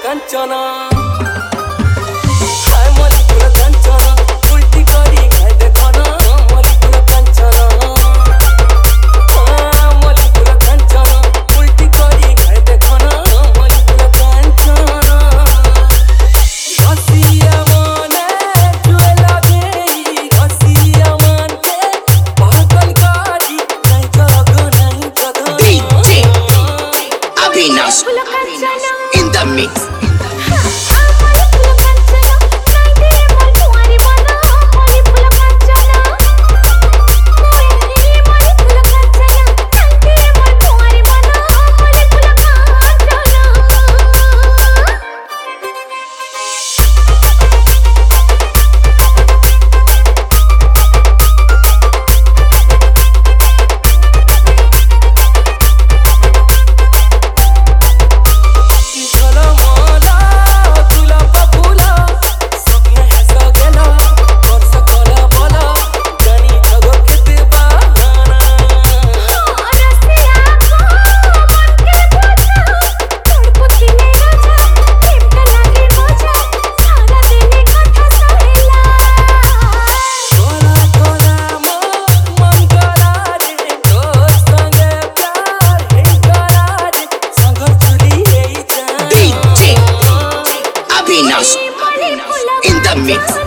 कंचना हाय मली फुल कंचना उल्टी करी खाए देखो ना मली फुल कंचना मली फुल कंचना उल्टी करी खाए देखो ना मली फुल कंचना घसिया माने जुएला देई घसिया मान के पागल गाड़ी नहीं जगो नहीं जगो DJ Avinash in the mix. Avinash in the mix.